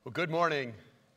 Well, good morning.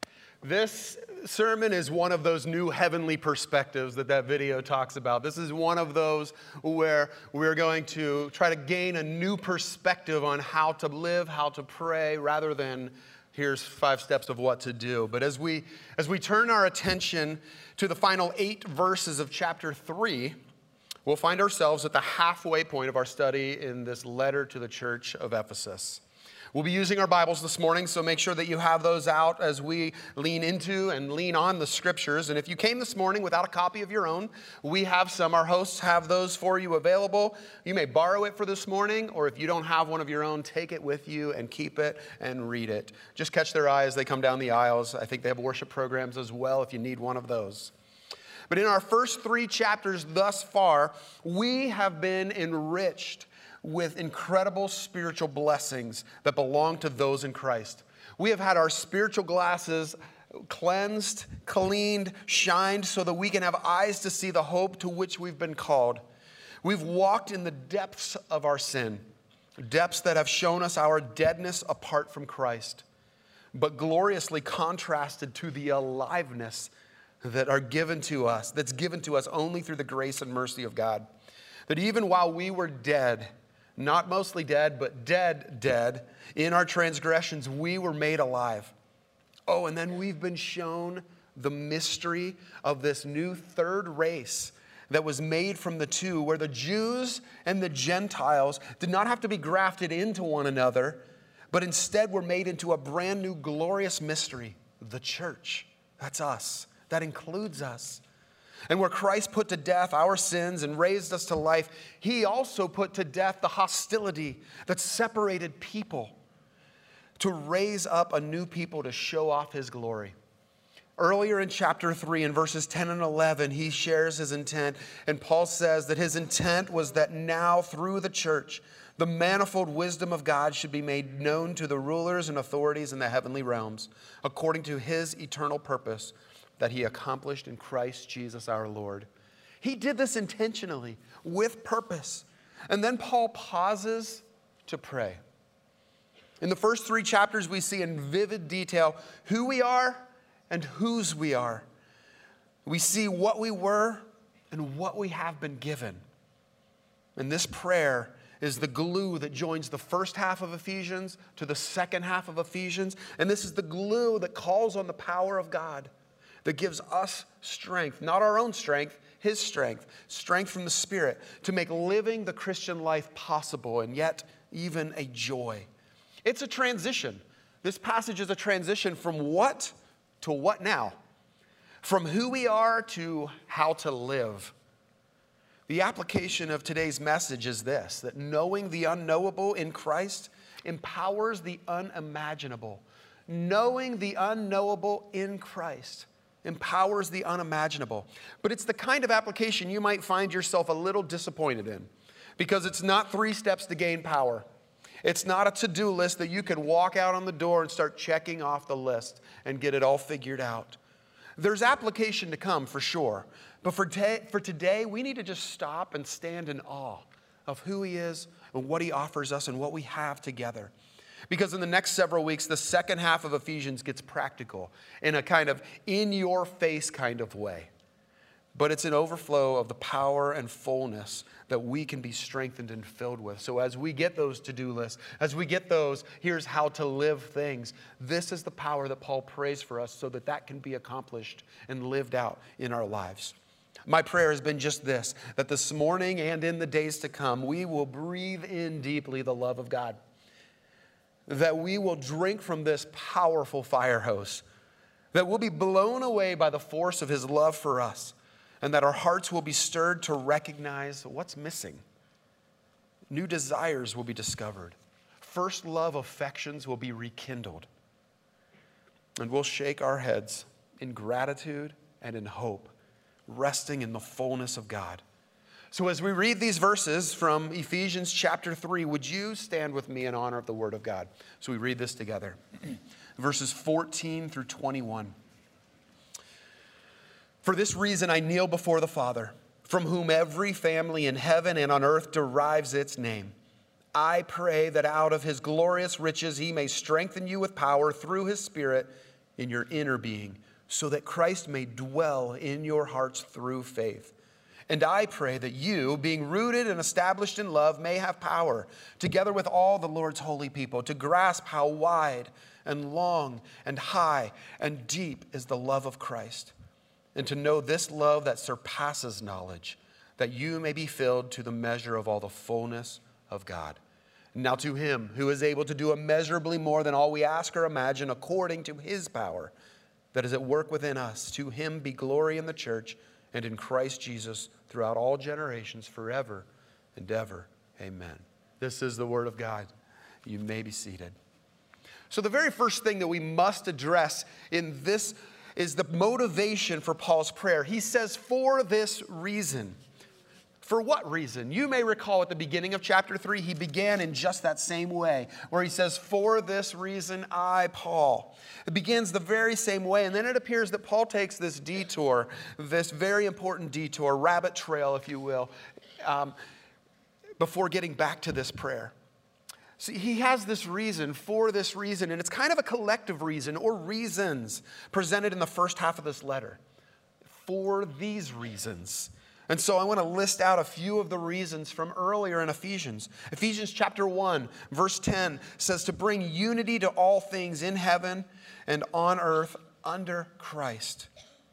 This sermon is one of those new heavenly perspectives that video talks about. This is one of those where we're going to try to gain a new perspective on how to live, how to pray, rather than here's 5 steps of what to do. But as we turn our attention to the final 8 verses of chapter 3, we'll find ourselves at the halfway point of our study in this letter to the church of Ephesus. We'll be using our Bibles this morning, so make sure that you have those out as we lean into and lean on the Scriptures. And if you came this morning without a copy of your own, we have some. Our hosts have those for you available. You may borrow it for this morning, or if you don't have one of your own, take it with you and keep it and read it. Just catch their eye as they come down the aisles. I think they have worship programs as well if you need one of those. But in our first 3 chapters thus far, we have been enriched with incredible spiritual blessings that belong to those in Christ. We have had our spiritual glasses cleansed, cleaned, shined so that we can have eyes to see the hope to which we've been called. We've walked in the depths of our sin, depths that have shown us our deadness apart from Christ, but gloriously contrasted to the aliveness that are given to us, that's given to us only through the grace and mercy of God. That even while we were dead, not mostly dead, but dead in our transgressions, we were made alive. Oh, and then we've been shown the mystery of this new third race that was made from the two, where the Jews and the Gentiles did not have to be grafted into one another, but instead were made into a brand new glorious mystery, the church. That's us. That includes us. And where Christ put to death our sins and raised us to life, he also put to death the hostility that separated people to raise up a new people to show off his glory. Earlier in chapter 3, in verses 10 and 11, he shares his intent. And Paul says that his intent was that now through the church, the manifold wisdom of God should be made known to the rulers and authorities in the heavenly realms, according to his eternal purpose that he accomplished in Christ Jesus our Lord. He did this intentionally, with purpose. And then Paul pauses to pray. In the first 3 chapters, we see in vivid detail who we are and whose we are. We see what we were and what we have been given. And this prayer is the glue that joins the first half of Ephesians to the second half of Ephesians. And this is the glue that calls on the power of God, that gives us strength, not our own strength, his strength from the Spirit to make living the Christian life possible and yet even a joy. It's a transition. This passage is a transition from what to what now? From who we are to how to live. The application of today's message is this, that knowing the unknowable in Christ empowers the unimaginable. Knowing the unknowable in Christ empowers the unimaginable. But it's the kind of application you might find yourself a little disappointed in, because it's not 3 steps to gain power. It's not a to-do list that you can walk out on the door and start checking off the list and get it all figured out. There's application to come for sure. But for today, we need to just stop and stand in awe of who he is and what he offers us and what we have together. Because in the next several weeks, the second half of Ephesians gets practical in a kind of in-your-face kind of way. But it's an overflow of the power and fullness that we can be strengthened and filled with. So as we get those to-do lists, as we get those, here's how to live things, this is the power that Paul prays for us so that that can be accomplished and lived out in our lives. My prayer has been just this, that this morning and in the days to come, we will breathe in deeply the love of God. That we will drink from this powerful fire hose, that we'll be blown away by the force of his love for us, and that our hearts will be stirred to recognize what's missing. New desires will be discovered. First love affections will be rekindled. And we'll shake our heads in gratitude and in hope, resting in the fullness of God. So as we read these verses from Ephesians chapter 3, would you stand with me in honor of the Word of God? So we read this together. Verses 14 through 21. For this reason I kneel before the Father, from whom every family in heaven and on earth derives its name. I pray that out of his glorious riches he may strengthen you with power through his Spirit in your inner being, so that Christ may dwell in your hearts through faith. And I pray that you, being rooted and established in love, may have power, together with all the Lord's holy people, to grasp how wide and long and high and deep is the love of Christ, and to know this love that surpasses knowledge, that you may be filled to the measure of all the fullness of God. Now to him who is able to do immeasurably more than all we ask or imagine, according to his power that is at work within us, to him be glory in the church and in Christ Jesus throughout all generations, forever and ever. Amen. This is the word of God. You may be seated. So the very first thing that we must address in this is the motivation for Paul's prayer. He says, for this reason. For what reason? You may recall at the beginning of chapter 3, he began in just that same way, where he says, for this reason, I, Paul. It begins the very same way, and then it appears that Paul takes this detour, this very important detour, rabbit trail, if you will, before getting back to this prayer. See, he has this reason, for this reason, and it's kind of a collective reason, or reasons, presented in the first half of this letter. For these reasons. And so I want to list out a few of the reasons from earlier in Ephesians. Ephesians chapter 1, verse 10 says to bring unity to all things in heaven and on earth under Christ.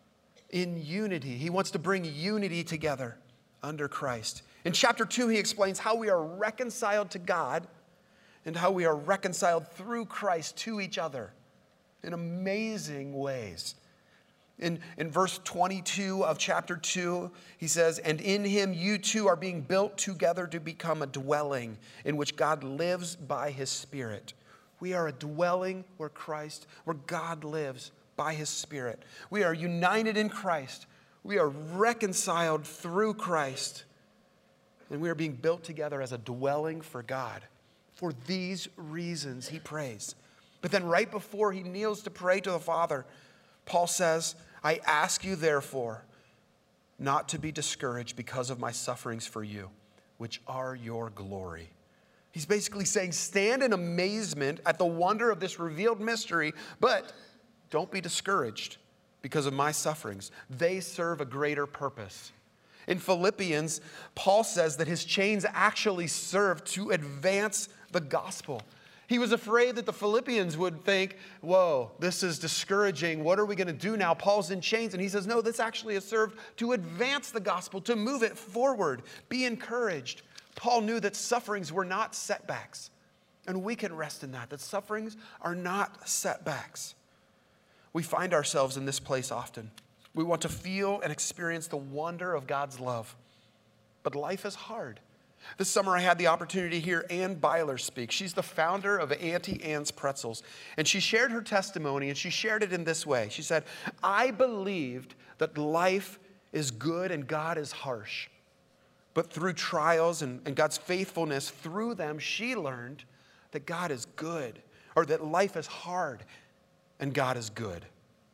In unity. He wants to bring unity together under Christ. In chapter 2, he explains how we are reconciled to God and how we are reconciled through Christ to each other in amazing ways. In verse 22 of chapter 2, he says, and in him you two are being built together to become a dwelling in which God lives by his Spirit. We are a dwelling where God lives by his Spirit. We are united in Christ. We are reconciled through Christ. And we are being built together as a dwelling for God. For these reasons he prays. But then right before he kneels to pray to the Father, Paul says, I ask you therefore not to be discouraged because of my sufferings for you, which are your glory. He's basically saying, stand in amazement at the wonder of this revealed mystery, but don't be discouraged because of my sufferings. They serve a greater purpose. In Philippians, Paul says that his chains actually serve to advance the gospel. He was afraid that the Philippians would think, whoa, this is discouraging. What are we going to do now? Paul's in chains. And he says, no, this actually has served to advance the gospel, to move it forward. Be encouraged. Paul knew that sufferings were not setbacks. And we can rest in that sufferings are not setbacks. We find ourselves in this place often. We want to feel and experience the wonder of God's love. But life is hard. This summer, I had the opportunity to hear Ann Byler speak. She's the founder of Auntie Anne's Pretzels. And she shared her testimony, and she shared it in this way. She said, I believed that life is good and God is harsh. But through trials and God's faithfulness, through them, she learned that God is good, or that life is hard and God is good.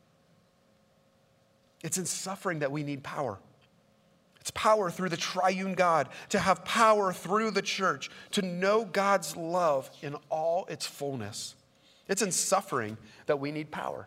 It's in suffering that we need power. It's power through the triune God, to have power through the church, to know God's love in all its fullness. It's in suffering that we need power.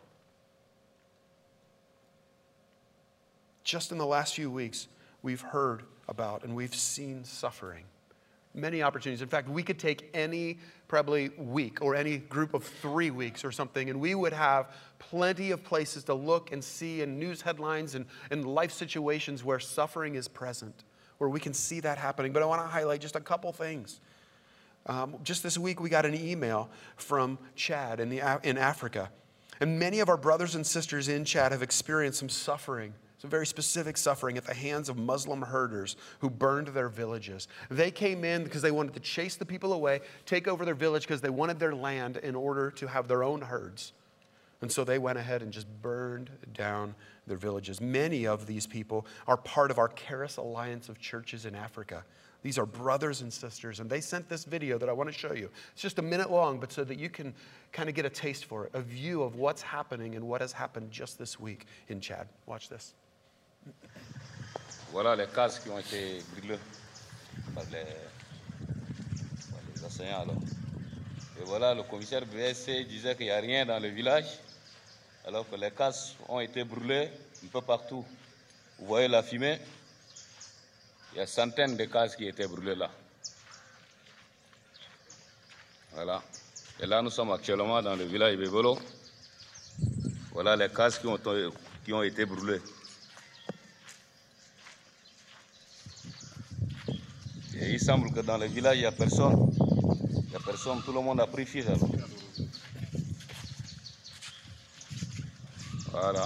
Just in the last few weeks, we've heard about and we've seen suffering. Many opportunities. In fact, we could take any probably week or any group of 3 weeks or something, and we would have plenty of places to look and see and news headlines and life situations where suffering is present, where we can see that happening. But I want to highlight just a couple things. Just this week, we got an email from Chad in Africa. And many of our brothers and sisters in Chad have experienced some suffering, some very specific suffering at the hands of Muslim herders who burned their villages. They came in because they wanted to chase the people away, take over their village because they wanted their land in order to have their own herds. And so they went ahead and just burned down their villages. Many of these people are part of our Charis Alliance of churches in Africa. These are brothers and sisters, and they sent this video that I want to show you. It's just a minute long, but so that you can kind of get a taste for it, a view of what's happening and what has happened just this week in Chad. Watch this. Voilà les cases qui ont été brûlées par les assaillants alors. Et voilà, le commissaire BSC disait qu'il n'y a rien dans le village, alors que les cases ont été brûlées un peu partout. Vous voyez la fumée? Il y a centaines de cases qui étaient brûlées là. Voilà. Et là, nous sommes actuellement dans le village Bebolo. Voilà les cases qui ont été brûlées. Et il semble que dans le village, il n'y a personne. Il n'y a personne, tout le monde a pris fuite alors. Voilà.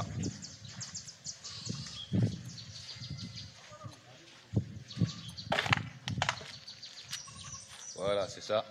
Voilà, c'est ça.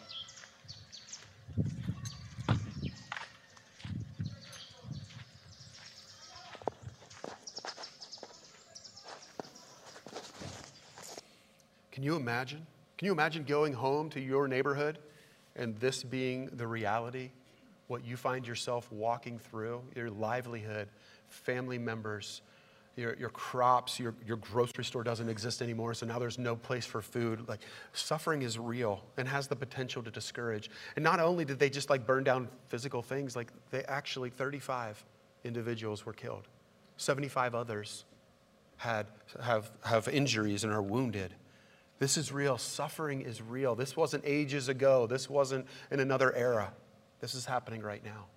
Can you imagine? Can you imagine going home to your neighborhood and this being the reality? What you find yourself walking through, your livelihood, family members, your crops, your grocery store doesn't exist anymore, so now there's no place for food. Like, suffering is real and has the potential to discourage. And not only did they just like burn down physical things, like they actually, 35 individuals were killed. 75 others have injuries and are wounded. This is real. Suffering is real. This wasn't ages ago. This wasn't in another era. This is happening right now.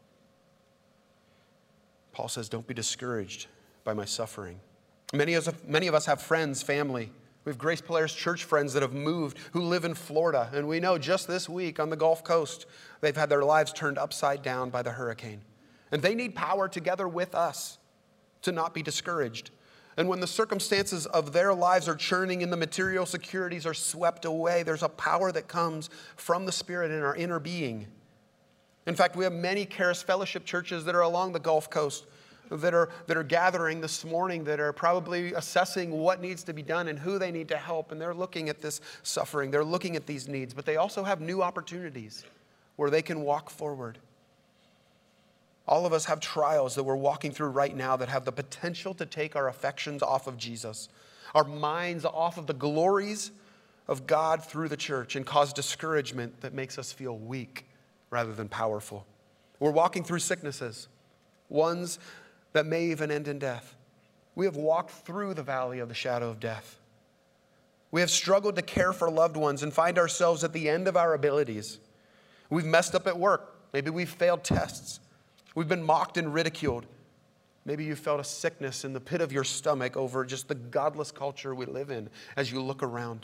Paul says, don't be discouraged by my suffering. Many of us have friends, family. We have Grace Polaris church friends that have moved, who live in Florida. And we know just this week on the Gulf Coast, they've had their lives turned upside down by the hurricane. And they need power together with us to not be discouraged. And when the circumstances of their lives are churning and the material securities are swept away, there's a power that comes from the Spirit in our inner being. In fact, we have many Charis Fellowship churches that are along the Gulf Coast that are gathering this morning, that are probably assessing what needs to be done and who they need to help. And they're looking at this suffering. They're looking at these needs. But they also have new opportunities where they can walk forward. All of us have trials that we're walking through right now that have the potential to take our affections off of Jesus, our minds off of the glories of God through the church, and cause discouragement that makes us feel weak rather than powerful. We're walking through sicknesses, ones that may even end in death. We have walked through the valley of the shadow of death. We have struggled to care for loved ones and find ourselves at the end of our abilities. We've messed up at work. Maybe we've failed tests. We've been mocked and ridiculed. Maybe you felt a sickness in the pit of your stomach over just the godless culture we live in as you look around.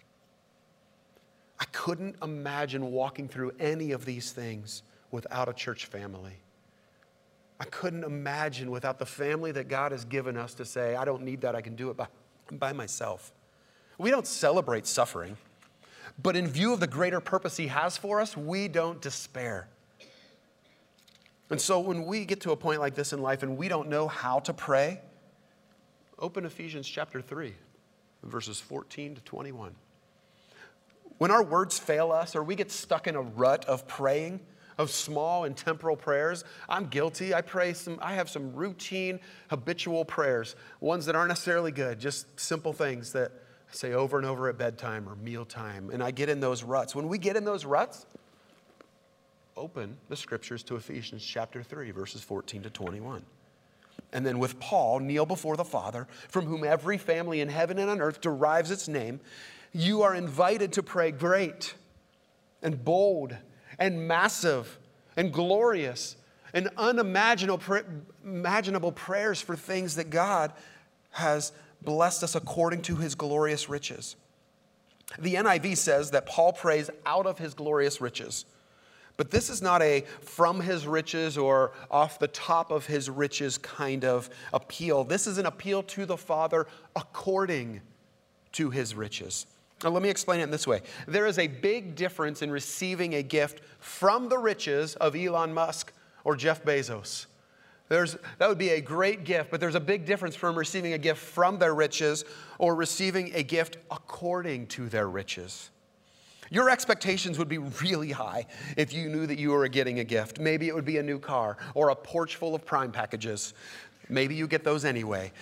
I couldn't imagine walking through any of these things without a church family. I couldn't imagine without the family that God has given us to say, I don't need that, I can do it by myself. We don't celebrate suffering, but in view of the greater purpose He has for us, we don't despair. And so when we get to a point like this in life and we don't know how to pray, open Ephesians chapter 3, verses 14 to 21. When our words fail us or we get stuck in a rut of praying, of small and temporal prayers, I'm guilty. I have some routine, habitual prayers, ones that aren't necessarily good, just simple things that I say over and over at bedtime or mealtime, and I get in those ruts. When we get in those ruts, open the scriptures to Ephesians chapter 3, verses 14 to 21. And then with Paul, kneel before the Father, from whom every family in heaven and on earth derives its name. You are invited to pray great and bold and massive and glorious and unimaginable prayers for things that God has blessed us according to His glorious riches. The NIV says that Paul prays out of his glorious riches. But this is not a from his riches or off the top of his riches kind of appeal. This is an appeal to the Father according to His riches. Now, let me explain it in this way. There is a big difference in receiving a gift from the riches of Elon Musk or Jeff Bezos. That would be a great gift, but there's a big difference from receiving a gift from their riches or receiving a gift according to their riches. Your expectations would be really high if you knew that you were getting a gift. Maybe it would be a new car or a porch full of Prime packages. Maybe you get those anyway.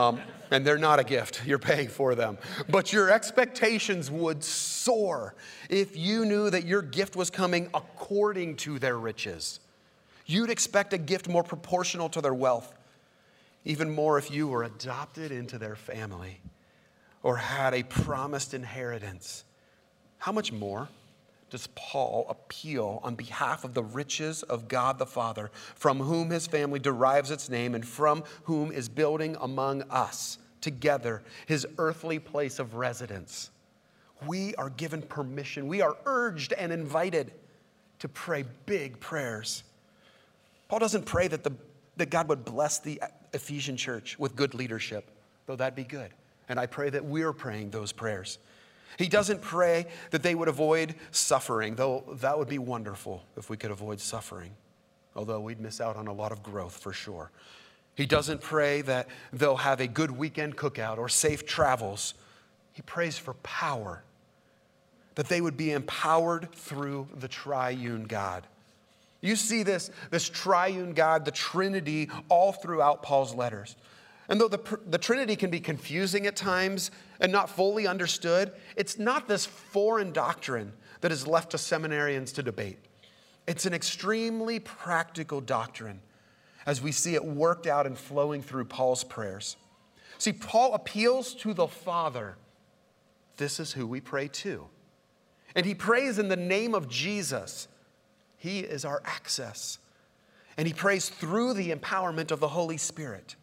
And they're not a gift. You're paying for them. But your expectations would soar if you knew that your gift was coming according to their riches. You'd expect a gift more proportional to their wealth. Even more if you were adopted into their family or had a promised inheritance. How much more does Paul appeal on behalf of the riches of God the Father, from whom his family derives its name and from whom is building among us together his earthly place of residence? We are given permission. We are urged and invited to pray big prayers. Paul doesn't pray that God would bless the Ephesian church with good leadership, though that'd be good. And I pray that we're praying those prayers. He doesn't pray that they would avoid suffering, though that would be wonderful if we could avoid suffering, although we'd miss out on a lot of growth for sure. He doesn't pray that they'll have a good weekend cookout or safe travels. He prays for power, that they would be empowered through the triune God. You see this triune God, the Trinity, all throughout Paul's letters. And though the Trinity can be confusing at times and not fully understood, it's not this foreign doctrine that is left to seminarians to debate. It's an extremely practical doctrine as we see it worked out and flowing through Paul's prayers. See, Paul appeals to the Father. This is who we pray to. And he prays in the name of Jesus. He is our access. And he prays through the empowerment of the Holy Spirit.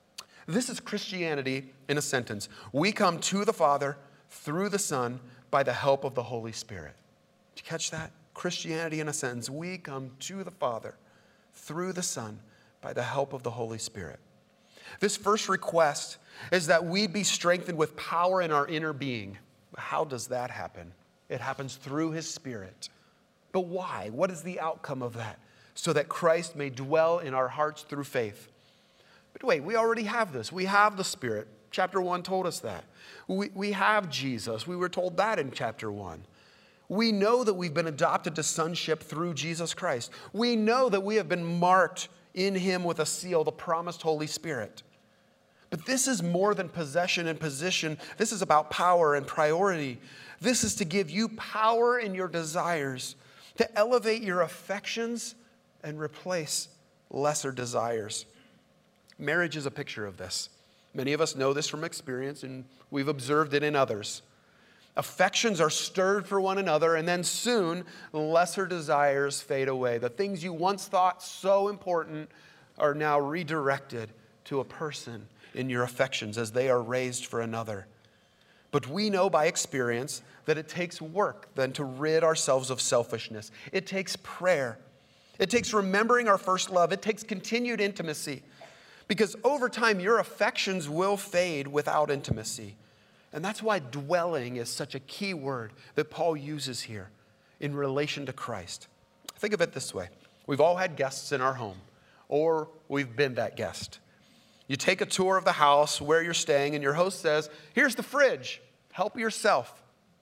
This is Christianity in a sentence. We come to the Father through the Son by the help of the Holy Spirit. Did you catch that? Christianity in a sentence. We come to the Father through the Son by the help of the Holy Spirit. This first request is that we be strengthened with power in our inner being. How does that happen? It happens through His Spirit. But why? What is the outcome of that? So that Christ may dwell in our hearts through faith. But wait, we already have this. We have the Spirit. Chapter 1 told us that. We have Jesus. We were told that in chapter 1. We know that we've been adopted to sonship through Jesus Christ. We know that we have been marked in Him with a seal, the promised Holy Spirit. But this is more than possession and position. This is about power and priority. This is to give you power in your desires, to elevate your affections and replace lesser desires. Marriage is a picture of this. Many of us know this from experience, and we've observed it in others. Affections are stirred for one another, and then soon, lesser desires fade away. The things you once thought so important are now redirected to a person in your affections as they are raised for another. But we know by experience that it takes work then to rid ourselves of selfishness. It takes prayer. It takes remembering our first love. It takes continued intimacy. Because over time, your affections will fade without intimacy. And that's why dwelling is such a key word that Paul uses here in relation to Christ. Think of it this way. We've all had guests in our home, or we've been that guest. You take a tour of the house where you're staying, and your host says, here's the fridge. Help yourself.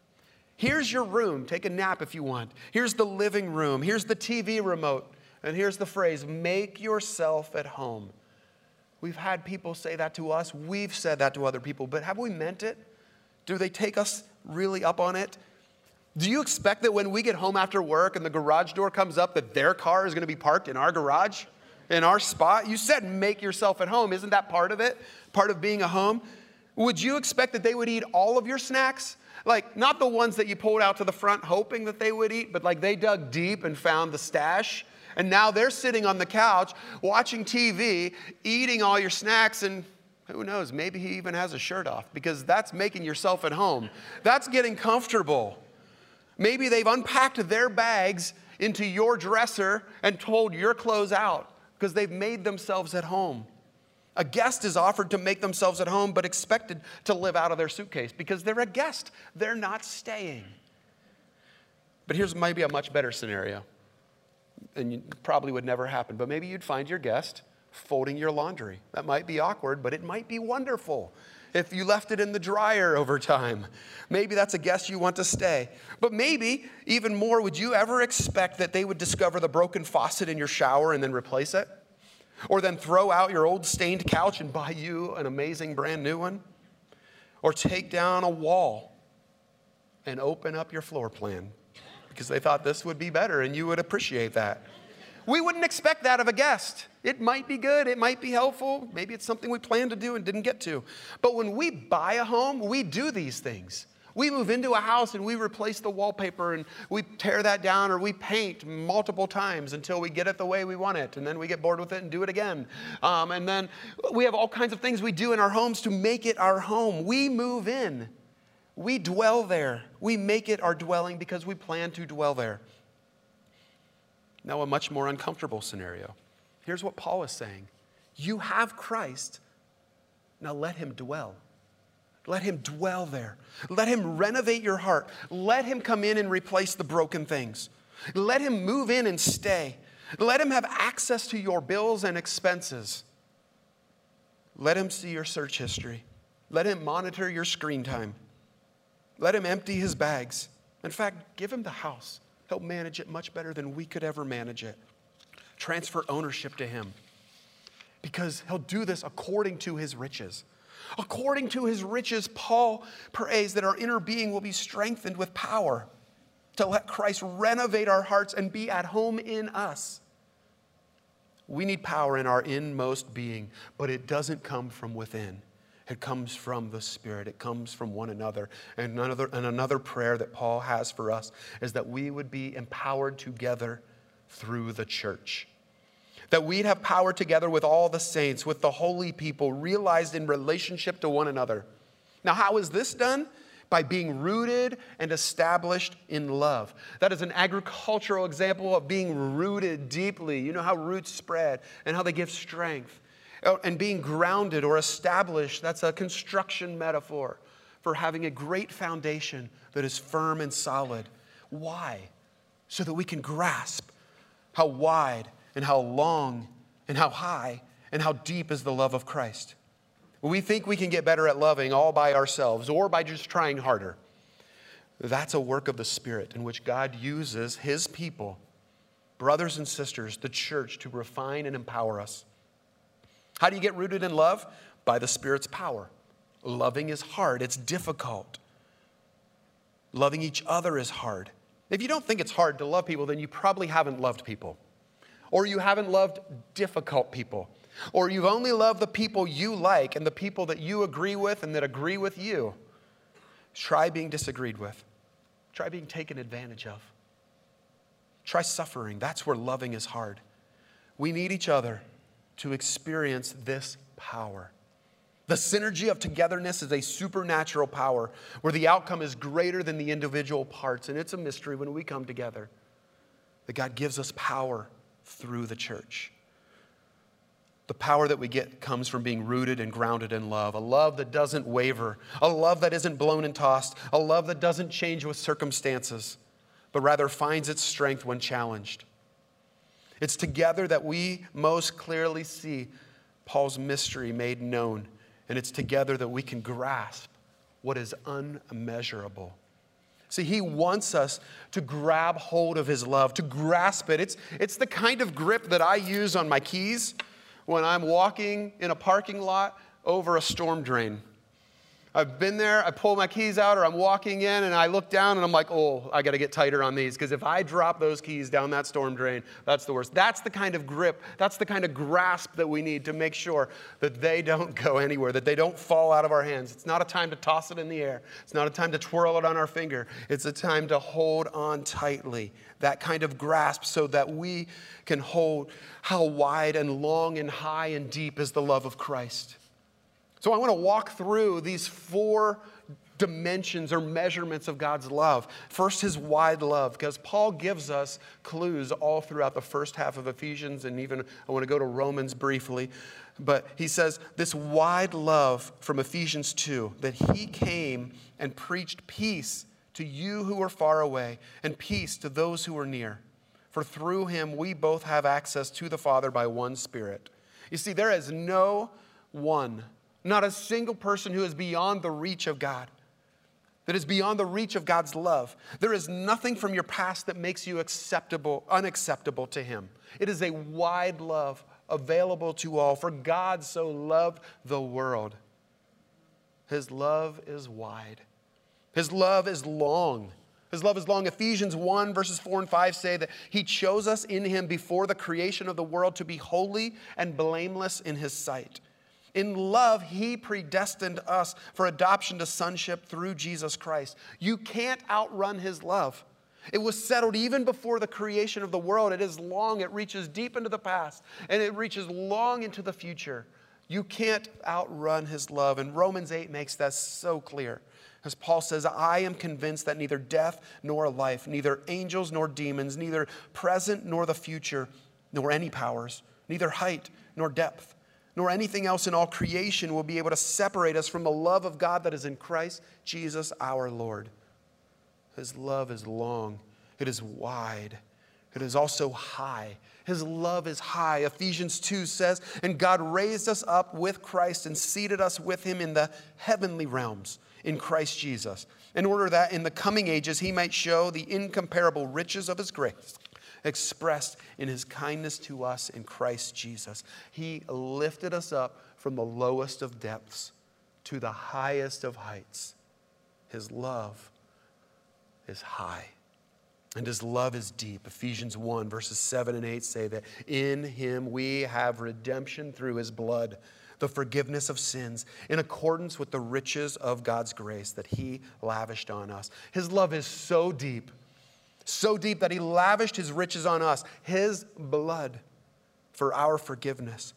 Here's your room. Take a nap if you want. Here's the living room. Here's the TV remote. And here's the phrase, make yourself at home. We've had people say that to us. We've said that to other people. But have we meant it? Do they take us really up on it? Do you expect that when we get home after work and the garage door comes up that their car is going to be parked in our garage, in our spot? You said make yourself at home. Isn't that part of it? Part of being a home? Would you expect that they would eat all of your snacks? Like, not the ones that you pulled out to the front hoping that they would eat, but like they dug deep and found the stash. And now they're sitting on the couch watching TV, eating all your snacks, and who knows, maybe he even has a shirt off, because that's making yourself at home. That's getting comfortable. Maybe they've unpacked their bags into your dresser and told your clothes out because they've made themselves at home. A guest is offered to make themselves at home but expected to live out of their suitcase because they're a guest. They're not staying. But here's maybe a much better scenario. And it probably would never happen, but maybe you'd find your guest folding your laundry. That might be awkward, but it might be wonderful if you left it in the dryer over time. Maybe that's a guest you want to stay. But maybe, even more, would you ever expect that they would discover the broken faucet in your shower and then replace it? Or then throw out your old stained couch and buy you an amazing brand new one? Or take down a wall and open up your floor plan because they thought this would be better and you would appreciate that? We wouldn't expect that of a guest. It might be good, it might be helpful, maybe it's something we planned to do and didn't get to. But when we buy a home, we do these things. We move into a house and we replace the wallpaper and we tear that down, or we paint multiple times until we get it the way we want it. And then we get bored with it and do it again. And then we have all kinds of things we do in our homes to make it our home. We move in. We dwell there. We make it our dwelling because we plan to dwell there. Now, a much more uncomfortable scenario. Here's what Paul is saying. You have Christ. Now let him dwell. Let him dwell there. Let him renovate your heart. Let him come in and replace the broken things. Let him move in and stay. Let him have access to your bills and expenses. Let him see your search history. Let him monitor your screen time. Let him empty his bags. In fact, give him the house. He'll manage it much better than we could ever manage it. Transfer ownership to him, because he'll do this according to his riches. According to his riches, Paul prays that our inner being will be strengthened with power to let Christ renovate our hearts and be at home in us. We need power in our inmost being, but it doesn't come from within. It comes from the Spirit. It comes from one another. And another prayer that Paul has for us is that we would be empowered together through the church. That we'd have power together with all the saints, with the holy people, realized in relationship to one another. Now, how is this done? By being rooted and established in love. That is an agricultural example of being rooted deeply. You know how roots spread and how they give strength. And being grounded or established, that's a construction metaphor for having a great foundation that is firm and solid. Why? So that we can grasp how wide and how long and how high and how deep is the love of Christ. We think we can get better at loving all by ourselves or by just trying harder. That's a work of the Spirit in which God uses his people, brothers and sisters, the church, to refine and empower us. How do you get rooted in love? By the Spirit's power. Loving is hard. It's difficult. Loving each other is hard. If you don't think it's hard to love people, then you probably haven't loved people. Or you haven't loved difficult people. Or you've only loved the people you like and the people that you agree with and that agree with you. Try being disagreed with. Try being taken advantage of. Try suffering. That's where loving is hard. We need each other to experience this power. The synergy of togetherness is a supernatural power where the outcome is greater than the individual parts. And it's a mystery when we come together that God gives us power through the church. The power that we get comes from being rooted and grounded in love, a love that doesn't waver, a love that isn't blown and tossed, a love that doesn't change with circumstances, but rather finds its strength when challenged. It's together that we most clearly see Paul's mystery made known, and it's together that we can grasp what is unmeasurable. See, he wants us to grab hold of his love, to grasp it. It's the kind of grip that I use on my keys when I'm walking in a parking lot over a storm drain. I've been there, I pull my keys out, or I'm walking in and I look down and I'm like, oh, I got to get tighter on these, because if I drop those keys down that storm drain, that's the worst. That's the kind of grip, that's the kind of grasp that we need to make sure that they don't go anywhere, that they don't fall out of our hands. It's not a time to toss it in the air. It's not a time to twirl it on our finger. It's a time to hold on tightly. That kind of grasp so that we can hold how wide and long and high and deep is the love of Christ. So I want to walk through these 4 dimensions or measurements of God's love. First, his wide love, because Paul gives us clues all throughout the first half of Ephesians, and even I want to go to Romans briefly. But he says this wide love from Ephesians 2, that he came and preached peace to you who are far away and peace to those who are near. For through him we both have access to the Father by one Spirit. You see, there is no one, not a single person who is beyond the reach of God, that is beyond the reach of God's love. There is nothing from your past that makes you unacceptable to him. It is a wide love available to all. For God so loved the world. His love is wide. His love is long. His love is long. Ephesians 1 verses 4 and 5 say that he chose us in him before the creation of the world to be holy and blameless in his sight. In love, he predestined us for adoption to sonship through Jesus Christ. You can't outrun his love. It was settled even before the creation of the world. It is long. It reaches deep into the past, and it reaches long into the future. You can't outrun his love. And Romans 8 makes that so clear. As Paul says, I am convinced that neither death nor life, neither angels nor demons, neither present nor the future, nor any powers, neither height nor depth, nor anything else in all creation will be able to separate us from the love of God that is in Christ Jesus our Lord. His love is long. It is wide. It is also high. His love is high. Ephesians 2 says, and God raised us up with Christ and seated us with him in the heavenly realms in Christ Jesus, in order that in the coming ages he might show the incomparable riches of his grace expressed in his kindness to us in Christ Jesus. He lifted us up from the lowest of depths to the highest of heights. His love is high, and his love is deep. Ephesians 1 verses 7 and 8 say that in him we have redemption through his blood, the forgiveness of sins, in accordance with the riches of God's grace that he lavished on us. His love is so deep that he lavished his riches on us, his blood, for our forgiveness.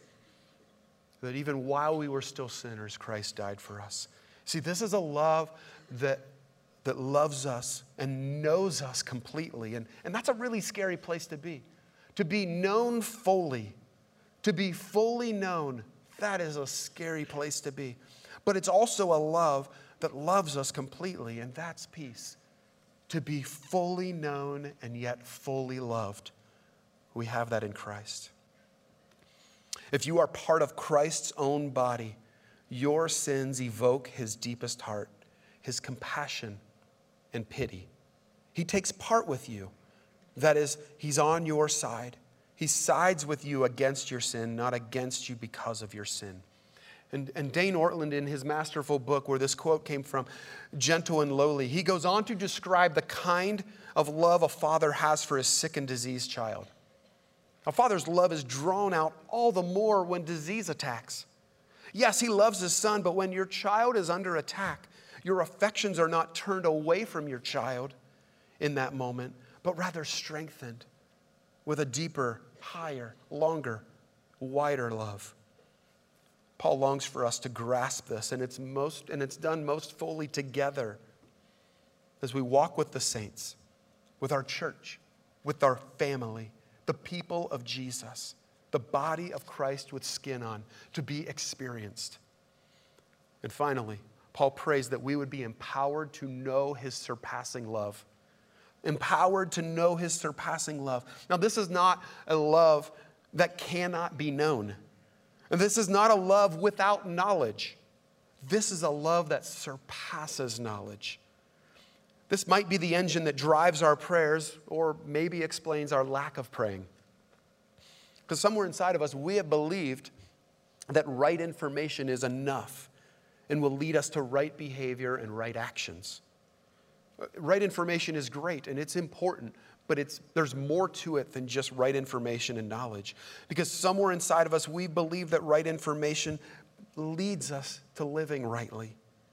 That even while we were still sinners, Christ died for us. See, this is a love that loves us and knows us completely. And that's a really scary place to be. To be known fully, to be fully known, that is a scary place to be. But it's also a love that loves us completely, and that's peace. To be fully known and yet fully loved. We have that in Christ. If you are part of Christ's own body, your sins evoke his deepest heart, his compassion and pity. He takes part with you. That is, he's on your side. He sides with you against your sin, not against you because of your sin. And Dane Ortland, in his masterful book, where this quote came from, Gentle and Lowly, he goes on to describe the kind of love a father has for his sick and diseased child. A father's love is drawn out all the more when disease attacks. Yes, he loves his son, but when your child is under attack, your affections are not turned away from your child in that moment, but rather strengthened with a deeper, higher, longer, wider love. Paul longs for us to grasp this, and it's done most fully together as we walk with the saints, with our church, with our family, the people of Jesus, the body of Christ with skin on, to be experienced. And finally, Paul prays that we would be empowered to know his surpassing love. Empowered to know his surpassing love. Now, this is not a love that cannot be known. And this is not a love without knowledge. This is a love that surpasses knowledge. This might be the engine that drives our prayers, or maybe explains our lack of praying. Because somewhere inside of us, we have believed that right information is enough and will lead us to right behavior and right actions. Right information is great and it's important, but there's more to it than just right information and knowledge. Because somewhere inside of us, we believe that right information leads us to living rightly.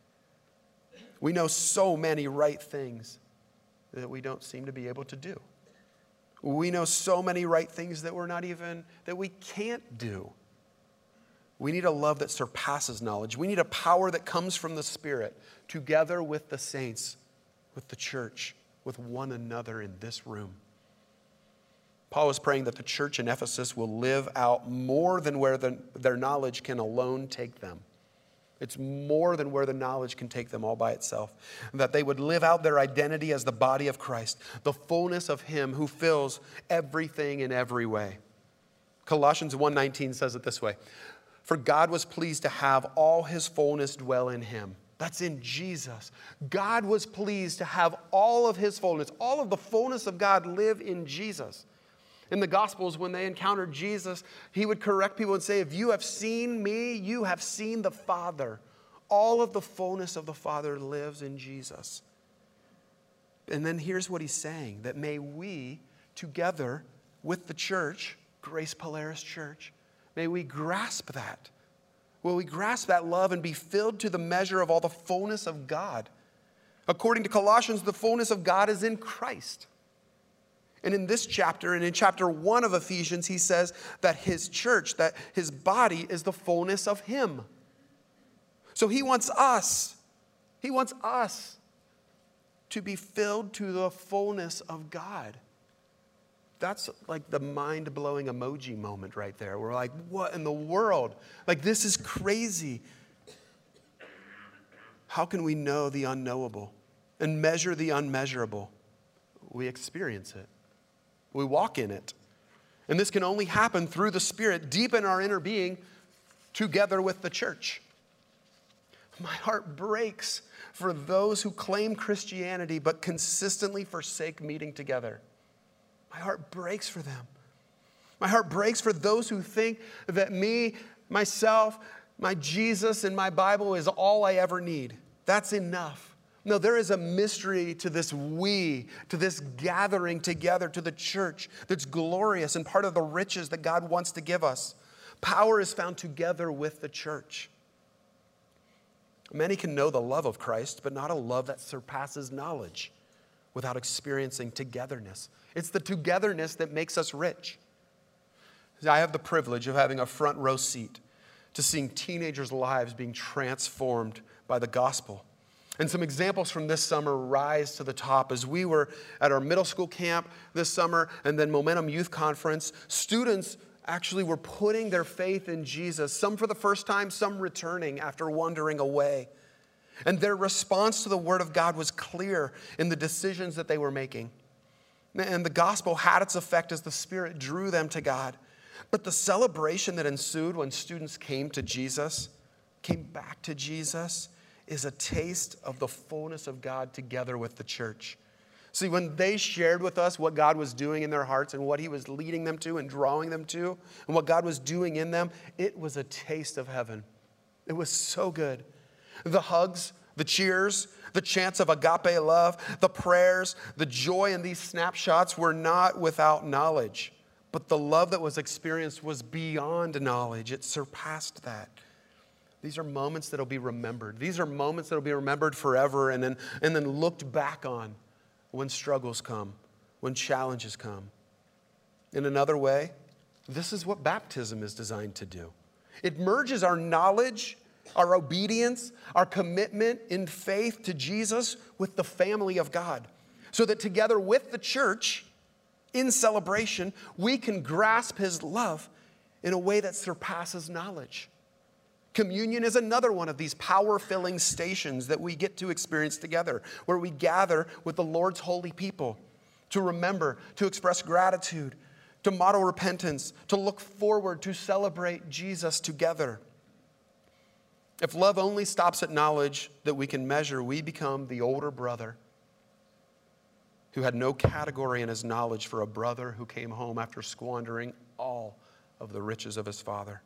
We know so many right things that we don't seem to be able to do. We know so many right things that we can't do. We need a love that surpasses knowledge. We need a power that comes from the Spirit, together with the saints, with the church, with one another in this room. Paul is praying that the church in Ephesus will live out more than where their knowledge can alone take them. It's more than where the knowledge can take them all by itself. And that they would live out their identity as the body of Christ, the fullness of him who fills everything in every way. Colossians 1:19 says it this way: For God was pleased to have all his fullness dwell in him. That's in Jesus. God was pleased to have all of his fullness, all of the fullness of God live in Jesus. In the Gospels, when they encountered Jesus, he would correct people and say, if you have seen me, you have seen the Father. All of the fullness of the Father lives in Jesus. And then here's what he's saying, that may we, together with the church, Grace Polaris Church, may we grasp that. Will we grasp that love and be filled to the measure of all the fullness of God? According to Colossians, the fullness of God is in Christ. And in this chapter, and in chapter 1 of Ephesians, he says that his church, that his body is the fullness of him. So he wants us to be filled to the fullness of God. That's like the mind-blowing emoji moment right there. We're like, what in the world? Like, this is crazy. How can we know the unknowable and measure the unmeasurable? We experience it. We walk in it. And this can only happen through the Spirit deep in our inner being together with the church. My heart breaks for those who claim Christianity but consistently forsake meeting together. My heart breaks for them. My heart breaks for those who think that me, myself, my Jesus, and my Bible is all I ever need. That's enough. No, there is a mystery to this to this gathering together, to the church that's glorious and part of the riches that God wants to give us. Power is found together with the church. Many can know the love of Christ, but not a love that surpasses knowledge without experiencing togetherness. It's the togetherness that makes us rich. I have the privilege of having a front row seat to seeing teenagers' lives being transformed by the gospel. And some examples from this summer rise to the top. As we were at our middle school camp this summer and then Momentum Youth Conference, students actually were putting their faith in Jesus, some for the first time, some returning after wandering away. And their response to the Word of God was clear in the decisions that they were making. And the gospel had its effect as the Spirit drew them to God. But the celebration that ensued when students came back to Jesus, is a taste of the fullness of God together with the church. See, when they shared with us what God was doing in their hearts and what he was leading them to and drawing them to and what God was doing in them, it was a taste of heaven. It was so good. The hugs, the cheers, the chants of agape love, the prayers, the joy in these snapshots were not without knowledge. But the love that was experienced was beyond knowledge. It surpassed that. These are moments that will be remembered. These are moments that will be remembered forever and then looked back on when struggles come, when challenges come. In another way, this is what baptism is designed to do. It merges our knowledge, our obedience, our commitment in faith to Jesus with the family of God, so that together with the church, in celebration, we can grasp his love in a way that surpasses knowledge. Communion is another one of these power-filling stations that we get to experience together, where we gather with the Lord's holy people to remember, to express gratitude, to model repentance, to look forward, to celebrate Jesus together. If love only stops at knowledge that we can measure, we become the older brother who had no category in his knowledge for a brother who came home after squandering all of the riches of his father,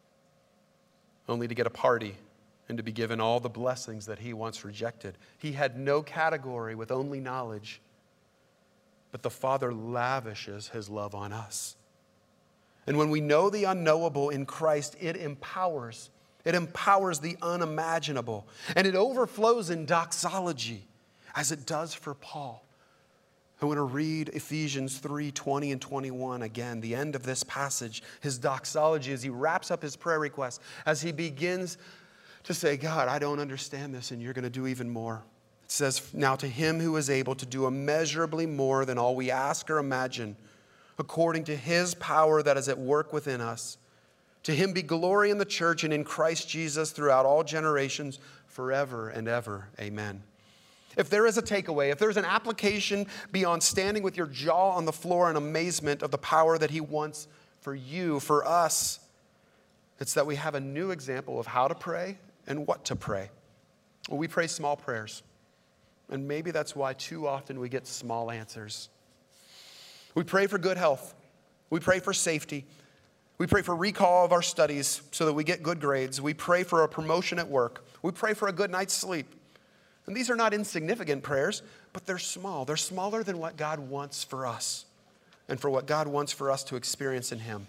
only to get a party and to be given all the blessings that he once rejected. He had no category with only knowledge, but the Father lavishes his love on us. And when we know the unknowable in Christ, it empowers the unimaginable, and it overflows in doxology, as it does for Paul. I want to read Ephesians 3:20 and 21 again, the end of this passage, his doxology as he wraps up his prayer request, as he begins to say, God, I don't understand this, and you're going to do even more. It says, now to him who is able to do immeasurably more than all we ask or imagine, according to his power that is at work within us. To him be glory in the church and in Christ Jesus throughout all generations, forever and ever. Amen. If there is a takeaway, if there's an application beyond standing with your jaw on the floor in amazement of the power that he wants for you, for us, it's that we have a new example of how to pray and what to pray. Well, we pray small prayers, and maybe that's why too often we get small answers. We pray for good health. We pray for safety. We pray for recall of our studies so that we get good grades. We pray for a promotion at work. We pray for a good night's sleep. And these are not insignificant prayers, but they're small. They're smaller than what God wants for us and for what God wants for us to experience in Him.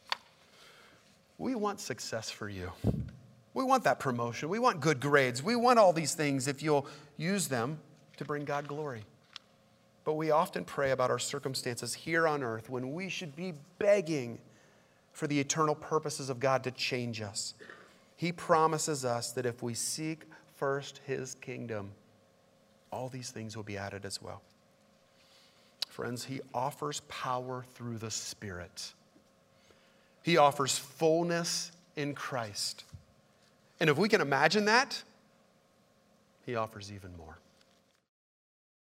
We want success for you. We want that promotion. We want good grades. We want all these things if you'll use them to bring God glory. But we often pray about our circumstances here on earth when we should be begging for the eternal purposes of God to change us. He promises us that if we seek first His kingdom, all these things will be added as well. Friends, He offers power through the Spirit. He offers fullness in Christ. And if we can imagine that, He offers even more.